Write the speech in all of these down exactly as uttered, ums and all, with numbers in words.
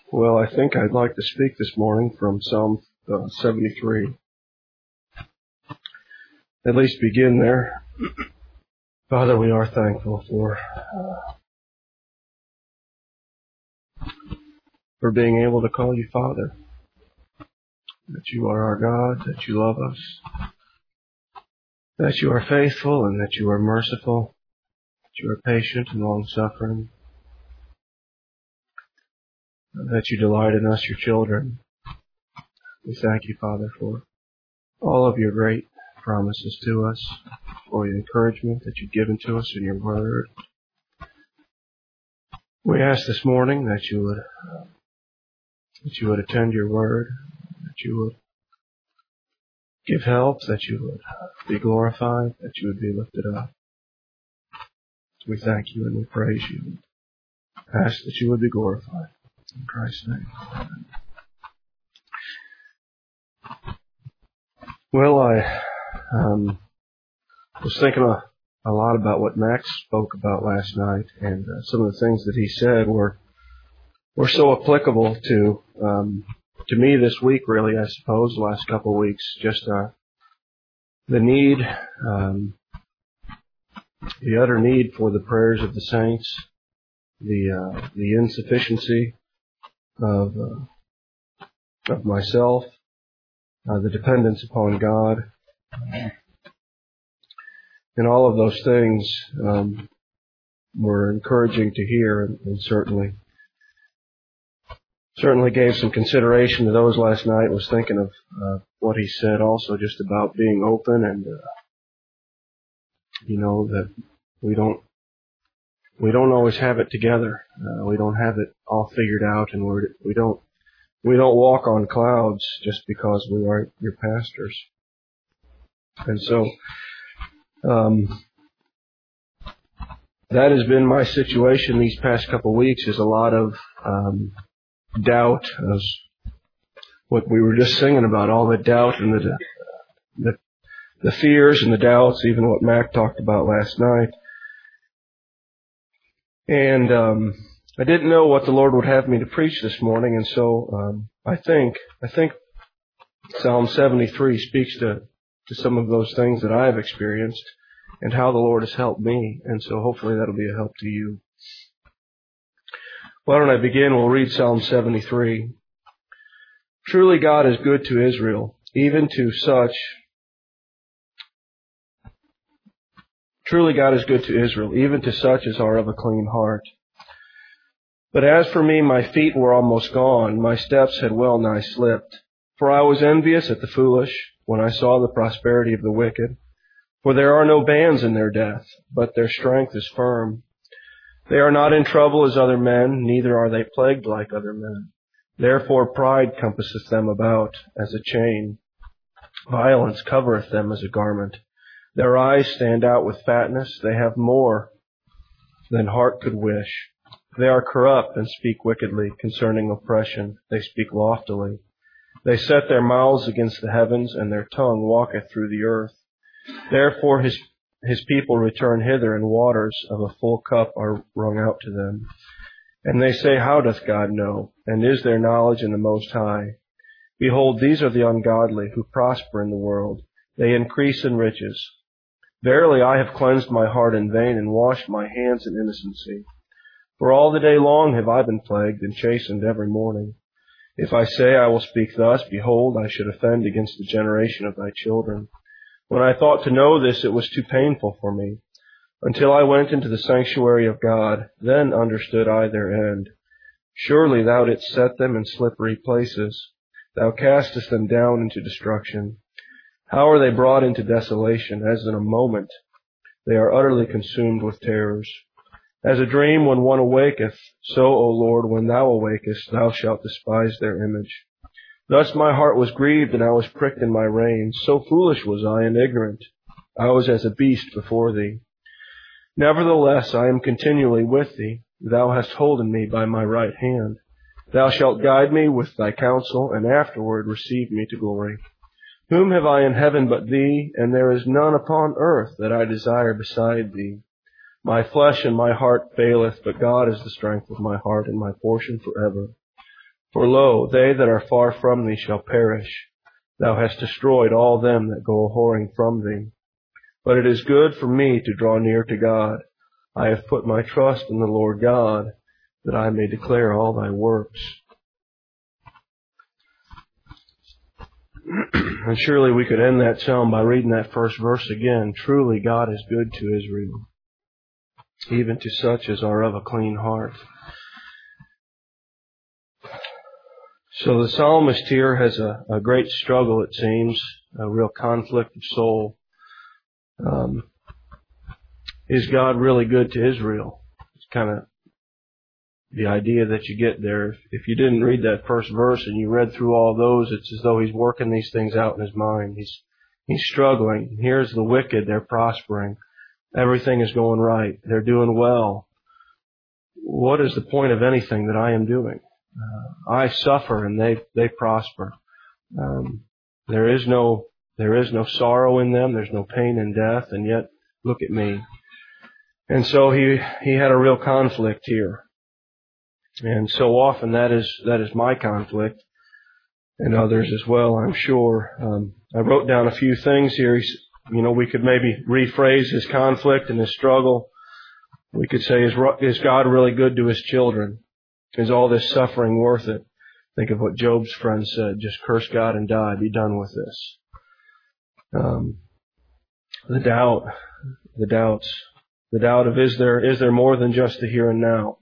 Well, I think I'd like to speak this morning from Psalm uh, seventy-three. At least begin there. Father, we are thankful for uh, for being able to call you Father, that you are our God, that you love us, that you are faithful and that you are merciful, that you are patient and long-suffering, that you delight in us, your children. We thank you, Father, for all of your great promises to us, for the encouragement that you've given to us in your word. We ask this morning that you would uh, that you would attend your word, that you would give help, that you would be glorified, that you would be lifted up. We thank you and we praise you. Ask that you would be glorified. In Christ's name. Amen. Well, I um, was thinking a, a lot about what Max spoke about last night, and uh, some of the things that he said were were so applicable to um, to me this week, really, I suppose, the last couple of weeks. Just uh, the need, um, the utter need for the prayers of the saints, the uh, the insufficiency of uh, of myself, uh, the dependence upon God, and all of those things um, were encouraging to hear, and, and certainly certainly gave some consideration to those last night. Was thinking of uh, what he said also, just about being open, and uh, you know that we don't we don't always have it together. Uh, we don't have it all figured out, and we're, we don't we don't walk on clouds just because we aren't your pastors. And so um, that has been my situation these past couple of weeks. Is a lot of um, doubt, as what we were just singing about, all the doubt and the the, the fears and the doubts, even what Mac talked about last night. And um, I didn't know what the Lord would have me to preach this morning, and so um, I think I think Psalm seventy-three speaks to, to some of those things that I have experienced and how the Lord has helped me, and so hopefully that'll be a help to you. Why don't I begin? We'll read Psalm seventy-three. Truly God is good to Israel, even to such Truly God is good to Israel, even to such as are of a clean heart. But as for me, my feet were almost gone, my steps had well nigh slipped. For I was envious at the foolish, when I saw the prosperity of the wicked. For there are no bands in their death, but their strength is firm. They are not in trouble as other men, neither are they plagued like other men. Therefore pride compasseth them about as a chain. Violence covereth them as a garment. Their eyes stand out with fatness. They have more than heart could wish. They are corrupt and speak wickedly concerning oppression. They speak loftily. They set their mouths against the heavens, and their tongue walketh through the earth. Therefore his his people return hither, and waters of a full cup are wrung out to them. And they say, How doth God know? And is there knowledge in the Most High? Behold, these are the ungodly who prosper in the world. They increase in riches. Verily I have cleansed my heart in vain, and washed my hands in innocency. For all the day long have I been plagued, and chastened every morning. If I say I will speak thus, behold, I should offend against the generation of thy children. When I thought to know this, it was too painful for me. Until I went into the sanctuary of God, then understood I their end. Surely thou didst set them in slippery places. Thou castest them down into destruction. How are they brought into desolation, as in a moment? They are utterly consumed with terrors. As a dream when one awaketh, so, O Lord, when thou awakest, thou shalt despise their image. Thus my heart was grieved, and I was pricked in my reins. So foolish was I and ignorant. I was as a beast before thee. Nevertheless, I am continually with thee. Thou hast holden me by my right hand. Thou shalt guide me with thy counsel, and afterward receive me to glory. Whom have I in heaven but thee? And there is none upon earth that I desire beside thee. My flesh and my heart faileth, but God is the strength of my heart and my portion forever. For lo, they that are far from thee shall perish. Thou hast destroyed all them that go a-whoring from thee. But it is good for me to draw near to God. I have put my trust in the Lord God, that I may declare all thy works. And surely we could end that psalm by reading that first verse again. Truly God is good to Israel, even to such as are of a clean heart. So the psalmist here has a, a great struggle, it seems, a real conflict of soul. Um, is God really good to Israel? It's kind of the idea that you get there. If, if you didn't read that first verse and you read through all those, it's as though he's working these things out in his mind. He's he's struggling. Here's the wicked. They're prospering. Everything is going right. They're doing well. What is the point of anything that I am doing? Uh, I suffer and they they prosper. Um, there is no there is no sorrow in them. There's no pain and death, and yet look at me. And so he he had a real conflict here. And so often that is that is my conflict, and others as well, I'm sure. Um, I wrote down a few things here. You know, we could maybe rephrase his conflict and his struggle. We could say, is, is God really good to his children? Is all this suffering worth it? Think of what Job's friend said, just curse God and die, be done with this. Um, the doubt, the doubts, the doubt of is there is there more than just the here and now?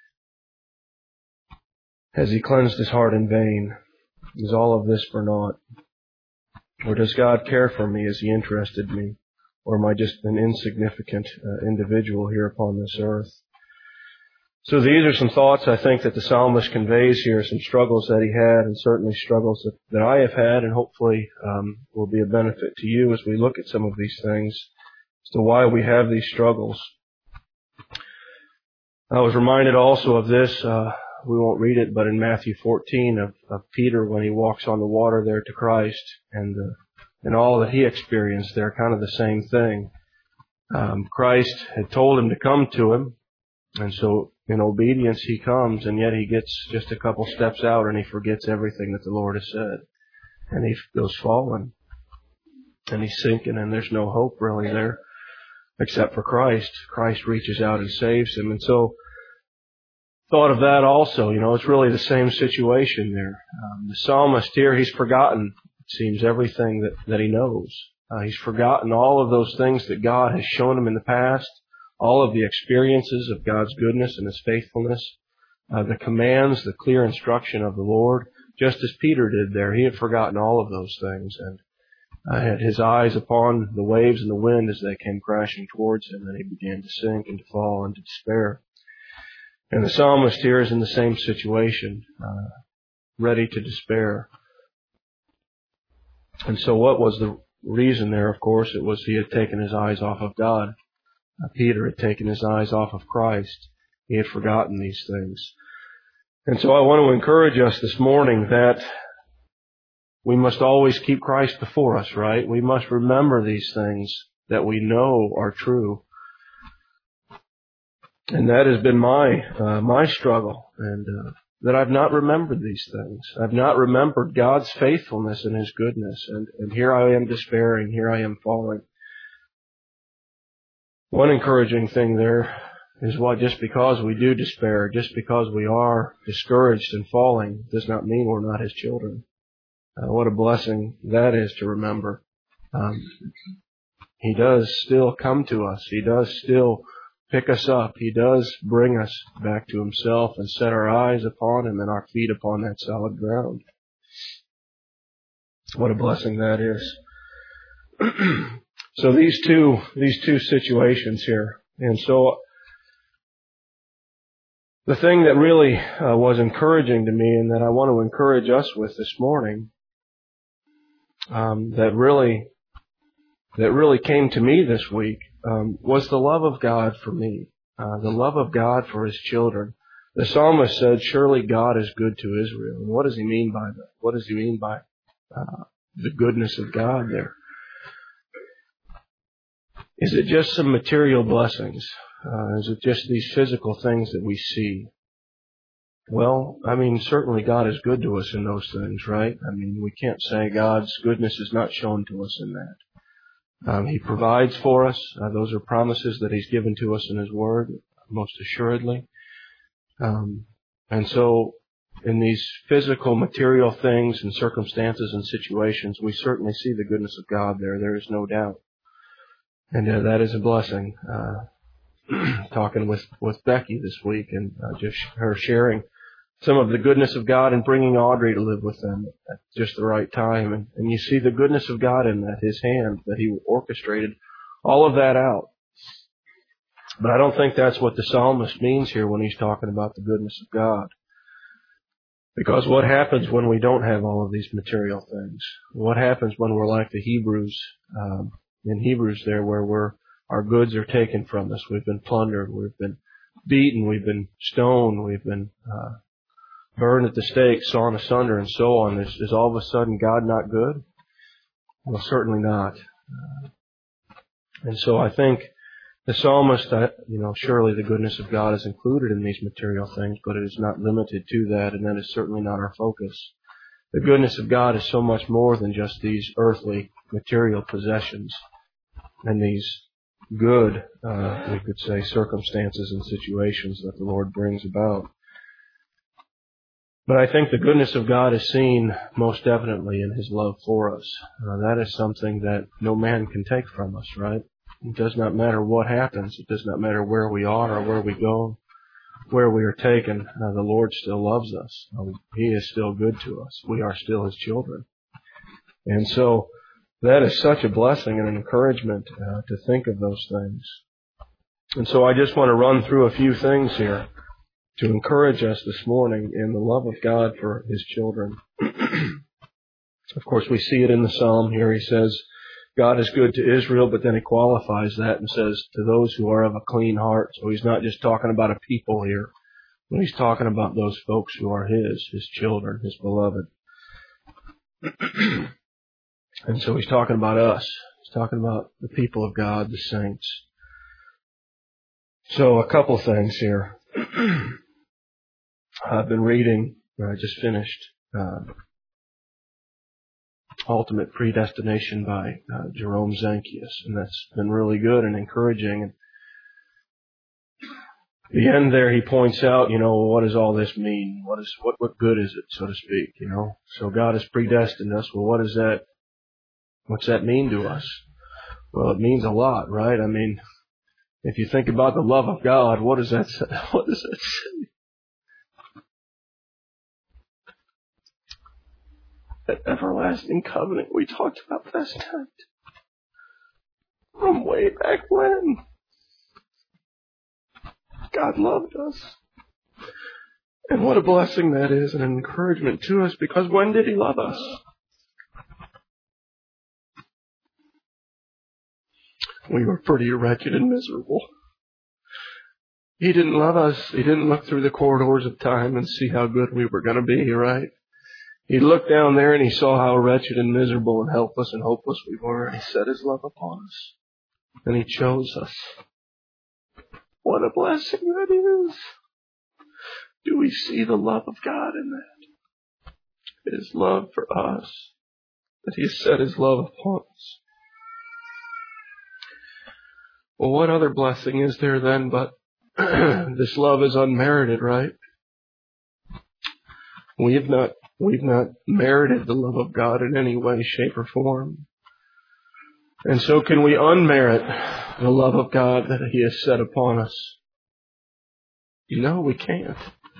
Has he cleansed his heart in vain? Is all of this for naught? Or does God care for me? Is he interested in me? Or am I just an insignificant uh, individual here upon this earth? So these are some thoughts I think that the psalmist conveys here, some struggles that he had, and certainly struggles that, that I have had, and hopefully um, will be a benefit to you as we look at some of these things as to why we have these struggles. I was reminded also of this, uh, we won't read it, but in Matthew fourteen of, of Peter when he walks on the water there to Christ, and uh, and all that he experienced there, kind of the same thing. Um, Christ had told him to come to him, and so in obedience he comes, and yet he gets just a couple steps out and he forgets everything that the Lord has said. And he goes falling, and he's sinking, and there's no hope really there except for Christ. Christ reaches out and saves him. And so thought of that also, you know, it's really the same situation there. Um, the psalmist here, he's forgotten, it seems, everything that, that he knows. Uh, he's forgotten all of those things that God has shown him in the past, all of the experiences of God's goodness and his faithfulness, uh, the commands, the clear instruction of the Lord, just as Peter did there. He had forgotten all of those things and uh, had his eyes upon the waves and the wind as they came crashing towards him, and he began to sink and to fall and to despair. And the psalmist here is in the same situation, uh, ready to despair. And so what was the reason there? Of course, it was he had taken his eyes off of God. Uh, Peter had taken his eyes off of Christ. He had forgotten these things. And so I want to encourage us this morning that we must always keep Christ before us, right? We must remember these things that we know are true. And that has been my uh, my struggle, and uh, that I've not remembered these things. I've not remembered God's faithfulness and his goodness, and, and here I am despairing, here I am falling. One encouraging thing there is what just because we do despair, just because we are discouraged and falling, does not mean we're not his children. Uh, what a blessing that is to remember. Um, he does still come to us. He does still pick us up. He does bring us back to himself and set our eyes upon him and our feet upon that solid ground. What a blessing that is. So these two, these two situations here. And so the thing that really uh, was encouraging to me, and that I want to encourage us with this morning, um, that really, that really came to me this week, Um, was the love of God for me, uh, the love of God for his children. The psalmist said, surely God is good to Israel. And what does he mean by that? What does he mean by uh, the goodness of God there? Is it just some material blessings? Uh, is it just these physical things that we see? Well, I mean, certainly God is good to us in those things, right? I mean, we can't say God's goodness is not shown to us in that. Um, he provides for us. Uh, those are promises that He's given to us in His Word, most assuredly. Um, and so, in these physical, material things and circumstances and situations, we certainly see the goodness of God there. There is no doubt. And uh, that is a blessing. Uh, talking with, with Becky this week and uh, just her sharing some of the goodness of God and bringing Audrey to live with them at just the right time. And, and you see the goodness of God in that, His hand, that He orchestrated all of that out. But I don't think that's what the psalmist means here when he's talking about the goodness of God. Because what happens when we don't have all of these material things? What happens when we're like the Hebrews, um, in Hebrews there, where we're, our goods are taken from us. We've been plundered. We've been beaten. We've been stoned. We've been uh, burned at the stake, sawn asunder, and so on. Is, is all of a sudden God not good? Well, certainly not. Uh, and so I think the psalmist, uh, you know, surely the goodness of God is included in these material things, but it is not limited to that, and that is certainly not our focus. The goodness of God is so much more than just these earthly material possessions and these good, uh, we could say, circumstances and situations that the Lord brings about. But I think the goodness of God is seen most definitely in His love for us. Uh, that is something that no man can take from us, right? It does not matter what happens. It does not matter where we are or where we go, where we are taken. Uh, the Lord still loves us. Uh, he is still good to us. We are still His children. And so that is such a blessing and an encouragement uh, to think of those things. And so I just want to run through a few things here to encourage us this morning in the love of God for His children. Of course, we see it in the Psalm here. He says, God is good to Israel, but then He qualifies that and says, to those who are of a clean heart. So He's not just talking about a people here, but He's talking about those folks who are His, His children, His beloved. And so He's talking about us. He's talking about the people of God, the saints. So a couple things here. I've been reading, I just finished, uh, Ultimate Predestination by uh, Jerome Zanchius, and that's been really good and encouraging. And at the end there, he points out, you know, what does all this mean? What is what what good is it, so to speak? You know, so God has predestined us. Well, what does that? What's that mean to us? Well, it means a lot, right? I mean, if you think about the love of God, what does that say? What does that say? That everlasting covenant we talked about last night. From way back when. God loved us. And what a blessing that is and an encouragement to us, because when did He love us? We were pretty wretched and miserable. He didn't love us. He didn't look through the corridors of time and see how good we were going to be, right? He looked down there and He saw how wretched and miserable and helpless and hopeless we were, and He set His love upon us. And He chose us. What a blessing that is. Do we see the love of God in that? His love for us. That He has set His love upon us. Well, what other blessing is there then but this love is unmerited, right? We have not We've not merited the love of God in any way, shape, or form. And so can we unmerit the love of God that He has set upon us? No, we can't.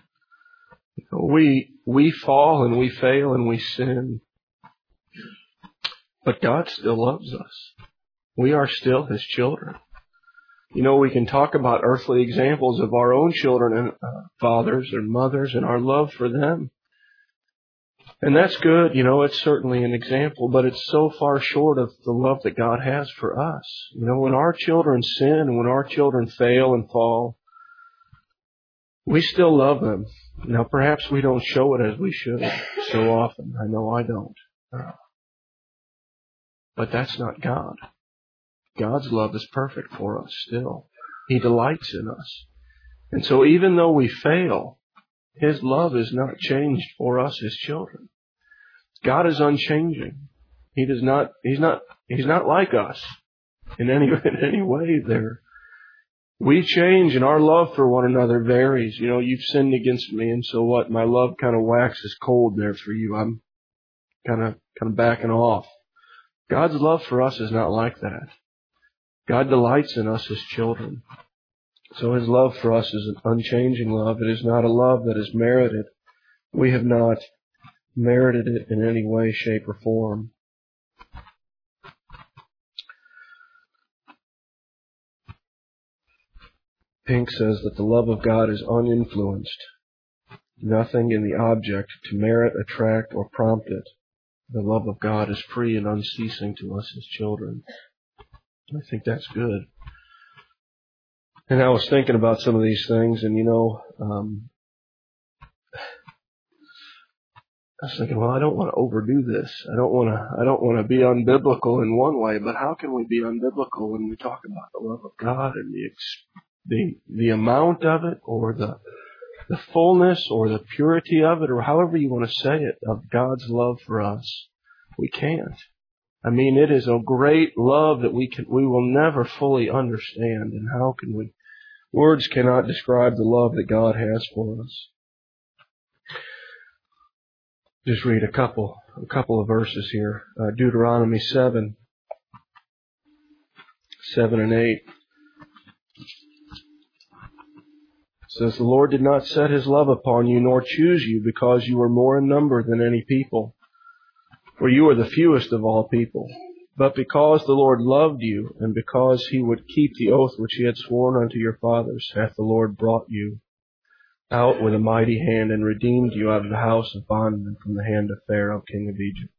We, we fall and we fail and we sin. But God still loves us. We are still His children. You know, we can talk about earthly examples of our own children and uh, fathers and mothers and our love for them. And that's good, you know, it's certainly an example, but it's so far short of the love that God has for us. You know, when our children sin and when our children fail and fall, we still love them. Now, perhaps we don't show it as we should so often. I know I don't. But that's not God. God's love is perfect for us still. He delights in us. And so even though we fail, His love is not changed for us, His children. God is unchanging. He does not, He's not, He's not like us in any, in any way there. We change and our love for one another varies. You know, you've sinned against me, and so what? My love kind of waxes cold there for you. I'm kind of, kind of backing off. God's love for us is not like that. God delights in us as children. So His love for us is an unchanging love. It is not a love that is merited. We have not merited it in any way, shape, or form. Pink says that the love of God is uninfluenced. Nothing in the object to merit, attract, or prompt it. The love of God is free and unceasing to us as children. I think that's good. And I was thinking about some of these things, and you know, um, I was thinking, well, I don't want to overdo this. I don't want to. I don't want to be unbiblical in one way, but how can we be unbiblical when we talk about the love of God and the the the amount of it, or the the fullness, or the purity of it, or however you want to say it, of God's love for us? We can't. I mean, it is a great love that we can we will never fully understand, and how can we? Words cannot describe the love that God has for us. Just read a couple, a couple of verses here. Uh, Deuteronomy seven, seven and eight. It says, "The Lord did not set His love upon you, nor choose you, because you were more in number than any people. For you are the fewest of all people. But because the Lord loved you, and because He would keep the oath which He had sworn unto your fathers, hath the Lord brought you out with a mighty hand, and redeemed you out of the house of bondmen, from the hand of Pharaoh, king of Egypt."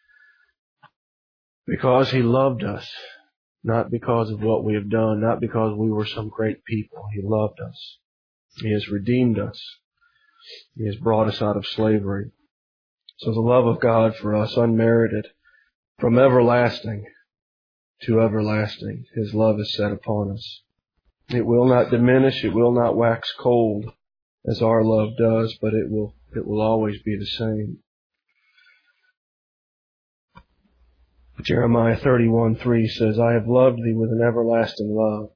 Because He loved us, not because of what we have done, not because we were some great people. He loved us. He has redeemed us. He has brought us out of slavery. So the love of God for us, unmerited, from everlasting to everlasting, His love is set upon us. It will not diminish, it will not wax cold as our love does, but it will it will always be the same. Jeremiah thirty-one three says, "I have loved thee with an everlasting love."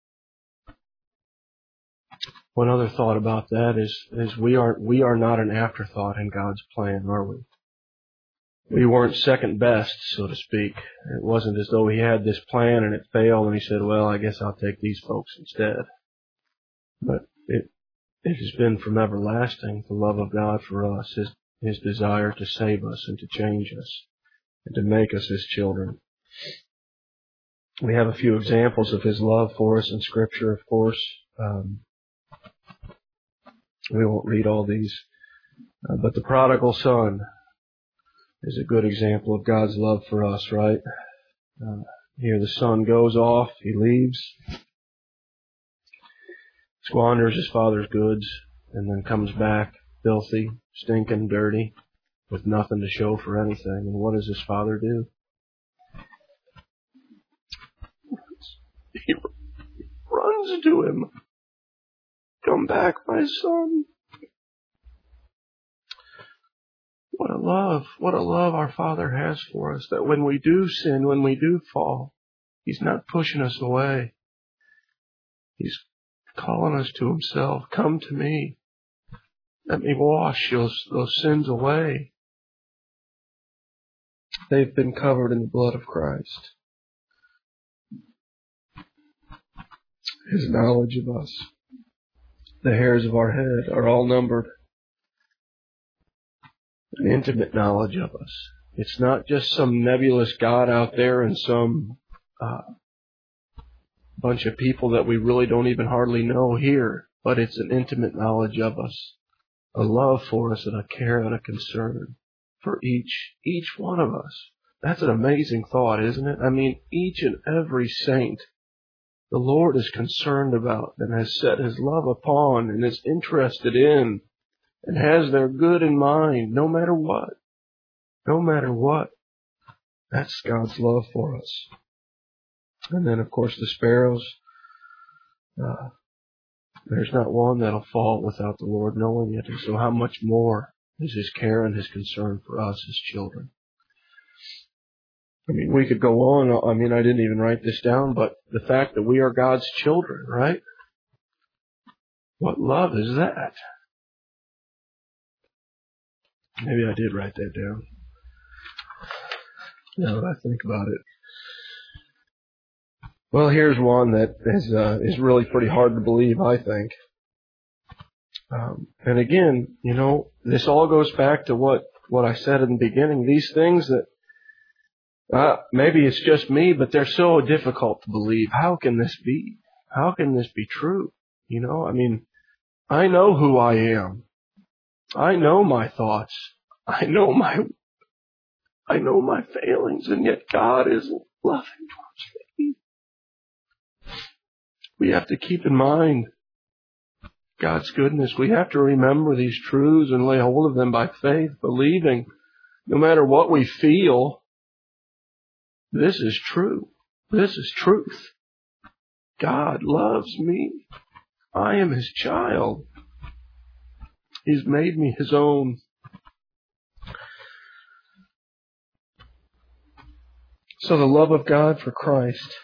One other thought about that is, is we are we are not an afterthought in God's plan, are we? We weren't second best, so to speak. It wasn't as though He had this plan and it failed and He said, well, I guess I'll take these folks instead. But it it has been from everlasting, the love of God for us, His, His desire to save us and to change us and to make us His children. We have a few examples of His love for us in Scripture, of course. Um, we won't read all these. Uh, but the prodigal son is a good example of God's love for us, right? Uh, here the son goes off, he leaves, squanders his father's goods, and then comes back filthy, stinking, dirty, with nothing to show for anything. And what does his father do? He runs to him. "Come back, my son." What a love, what a love our Father has for us, that when we do sin, when we do fall, He's not pushing us away. He's calling us to Himself. "Come to me. Let me wash those, those sins away." They've been covered in the blood of Christ. His knowledge of us, the hairs of our head, are all numbered. An intimate knowledge of us. It's not just some nebulous God out there and some uh, bunch of people that we really don't even hardly know here, but it's an intimate knowledge of us, a love for us and a care and a concern for each, each one of us. That's an amazing thought, isn't it? I mean, each and every saint the Lord is concerned about and has set His love upon and is interested in and has their good in mind, no matter what. No matter what. That's God's love for us. And then, of course, the sparrows. Uh, There's not one that'll fall without the Lord knowing it. And so how much more is His care and His concern for us as children? I mean, we could go on. I mean, I didn't even write this down, but the fact that we are God's children, right? What love is that? Maybe I did write that down. Now that I think about it. Well, here's one that is uh, is really pretty hard to believe, I think. Um, and again, you know, this all goes back to what, what I said in the beginning. These things that uh, maybe it's just me, but they're so difficult to believe. How can this be? How can this be true? You know, I mean, I know who I am. I know my thoughts. I know my, I know my failings, and yet God is loving towards me. We have to keep in mind God's goodness. We have to remember these truths and lay hold of them by faith, believing no matter what we feel, this is true. This is truth. God loves me. I am His child. He's made me His own. So the love of God for Christ.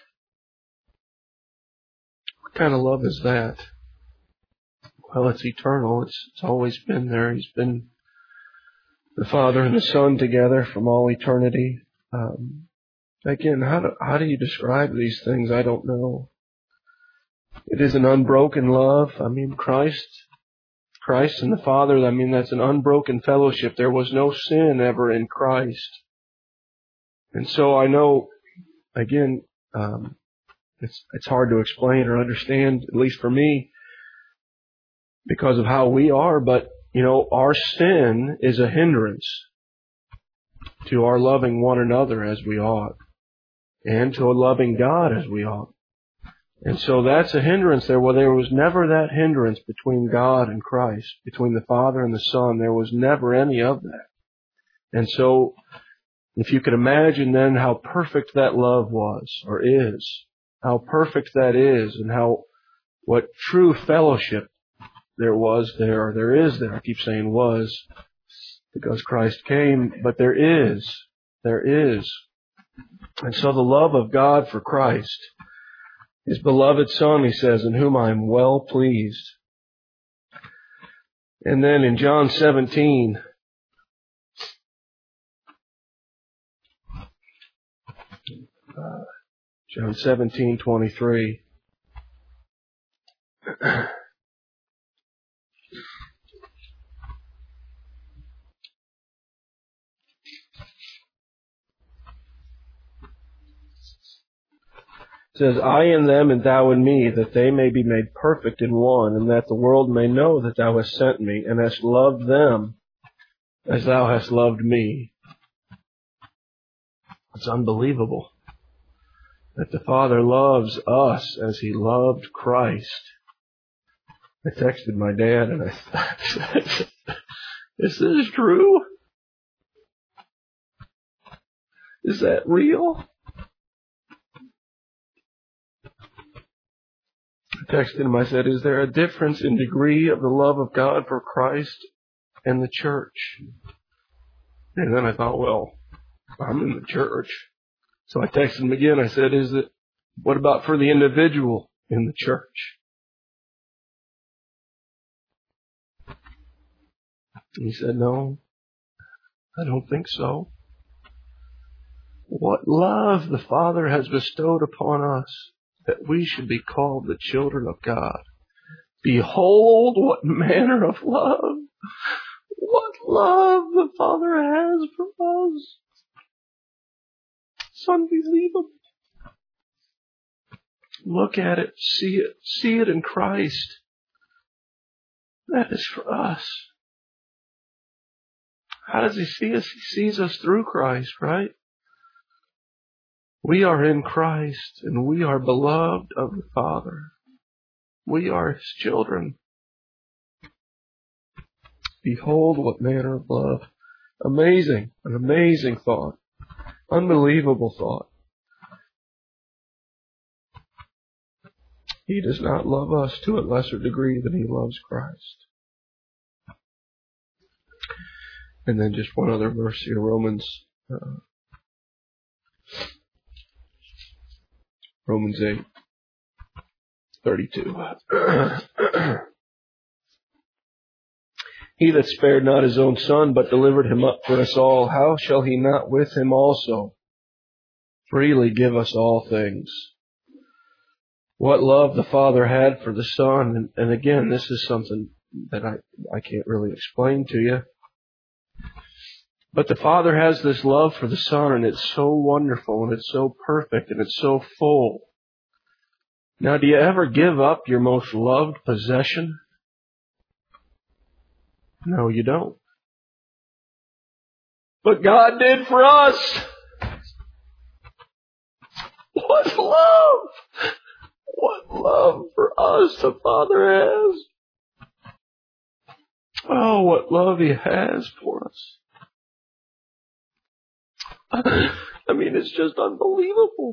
What kind of love is that? Well, it's eternal. It's, it's always been there. He's been the Father and the Son together from all eternity. Um, again, how do, how do you describe these things? I don't know. It is an unbroken love. I mean, Christ, Christ and the Father, I mean, that's an unbroken fellowship. There was no sin ever in Christ. And so I know, again, um, it's, it's hard to explain or understand, at least for me, because of how we are, but, you know, our sin is a hindrance to our loving one another as we ought, and to a loving God as we ought. And so that's a hindrance there. Well, there was never that hindrance between God and Christ, between the Father and the Son. There was never any of that. And so, if you could imagine then how perfect that love was, or is, how perfect that is, and how, what true fellowship there was there, or there is there. I keep saying was, because Christ came, but there is. There is. And so the love of God for Christ, His beloved Son, He says, in whom I am well pleased. And then in John seventeen, uh, John seventeen twenty-three. It says, I in them and thou in me, that they may be made perfect in one, and that the world may know that thou hast sent me, and hast loved them as thou hast loved me. It's unbelievable that the Father loves us as He loved Christ. I texted my dad and I said, is this true? Is that real? I texted him, I said, is there a difference in degree of the love of God for Christ and the church? And then I thought, well, I'm in the church. So I texted him again. I said, is it, what about for the individual in the church? And he said, no, I don't think so. What love the Father has bestowed upon us, that we should be called the children of God. Behold, what manner of love, what love the Father has for us. It's unbelievable. Look at it, see it, see it in Christ. That is for us. How does He see us? He sees us through Christ, right? We are in Christ, and we are beloved of the Father. We are His children. Behold, what manner of love. Amazing, an amazing thought. Unbelievable thought. He does not love us to a lesser degree than He loves Christ. And then just one other verse here, Romans uh, Romans eight thirty-two. He that spared not His own Son, but delivered Him up for us all, how shall He not with Him also freely give us all things? What love the Father had for the Son. And, and again, this is something that I, I can't really explain to you. But the Father has this love for the Son, and it's so wonderful, and it's so perfect, and it's so full. Now, do you ever give up your most loved possession? No, you don't. But God did for us. What love! What love for us the Father has. Oh, what love He has for us. I mean, it's just unbelievable.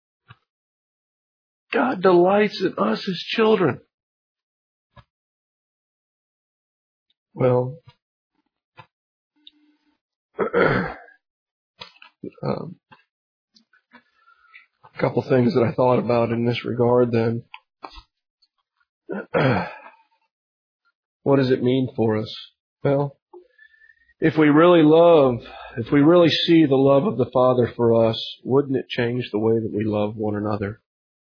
God delights in us as children. Well, um, a couple things that I thought about in this regard then. What does it mean for us? Well, if we really love, if we really see the love of the Father for us, wouldn't it change the way that we love one another?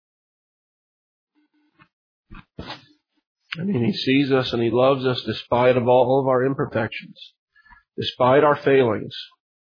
I mean, He sees us and He loves us despite of all of our imperfections, despite our failings.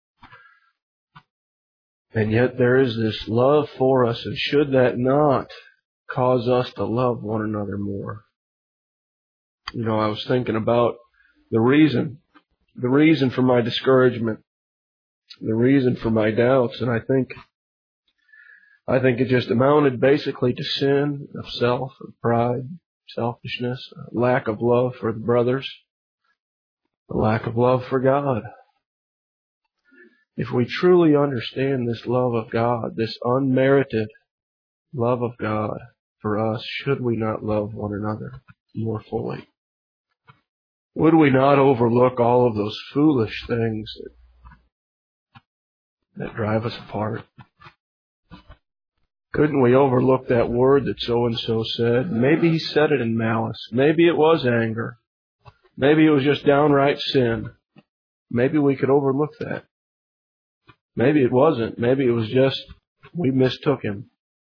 And yet there is this love for us, and should that not cause us to love one another more? You know, I was thinking about the reason, the reason for my discouragement, the reason for my doubts, and I think, I think it just amounted basically to sin of self, of pride, selfishness, a lack of love for the brothers, a lack of love for God. If we truly understand this love of God, this unmerited love of God for us, should we not love one another more fully? Would we not overlook all of those foolish things that, that drive us apart? Couldn't we overlook that word that so-and-so said? Maybe he said it in malice. Maybe it was anger. Maybe it was just downright sin. Maybe we could overlook that. Maybe it wasn't. Maybe it was just we mistook him.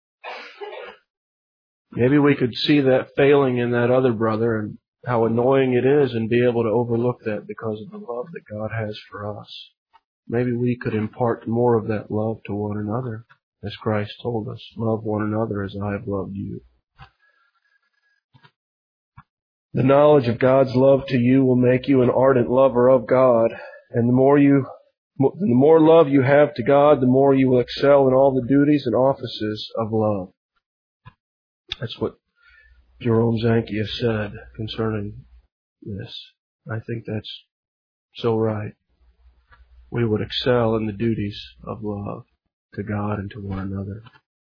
Maybe we could see that failing in that other brother and how annoying it is and be able to overlook that because of the love that God has for us. Maybe we could impart more of that love to one another, as Christ told us, love one another as I have loved you. The knowledge of God's love to you will make you an ardent lover of God, and the more you, the more love you have to God, the more you will excel in all the duties and offices of love. That's what Jerome Zankia said concerning this. I think that's so right. We would excel in the duties of love to God and to one another.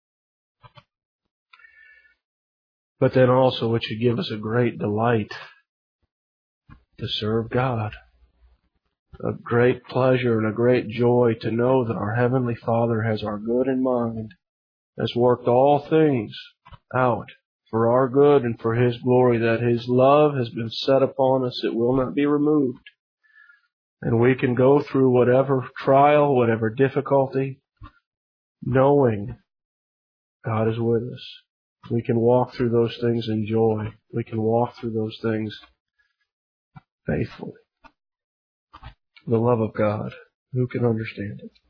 But then also it should give us a great delight to serve God. A great pleasure and a great joy to know that our Heavenly Father has our good in mind, has worked all things out for our good and for His glory, that His love has been set upon us. It will not be removed. And we can go through whatever trial, whatever difficulty, knowing God is with us. We can walk through those things in joy. We can walk through those things faithfully. The love of God, who can understand it?